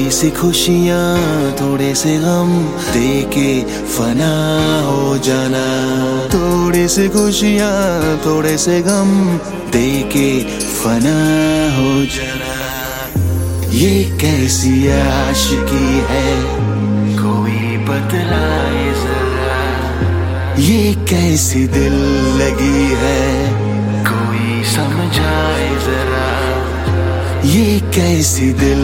थोड़ी सी खुशियाँ थोड़े से गम देके फना हो जाना, थोड़ी सी खुशियाँ थोड़े से गम देके फना हो जाना। ये कैसी आशिकी है कोई बतलाए जरा, ये कैसी दिल लगी है कोई समझाए जरा, ये कैसी दिल